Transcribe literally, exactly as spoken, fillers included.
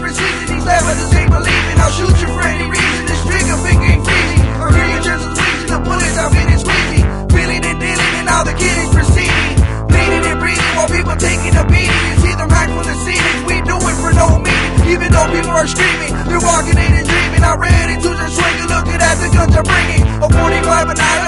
different seasonings. Levels ain't believing. I'll shoot you for any reason. This trigger finger ain't freezing. I'm hearing just as squeezing. The bullets I'm hitting squeezing. Feeling and dealing and all the killings proceeding. Bleeding and breathing while people taking a beating. You see them hack from the ceilings. We do it for no meaning. Even though people are screaming, they're walking in and dreaming. I ran into the swing and looking at the guns I'm bringing. A forty-five and I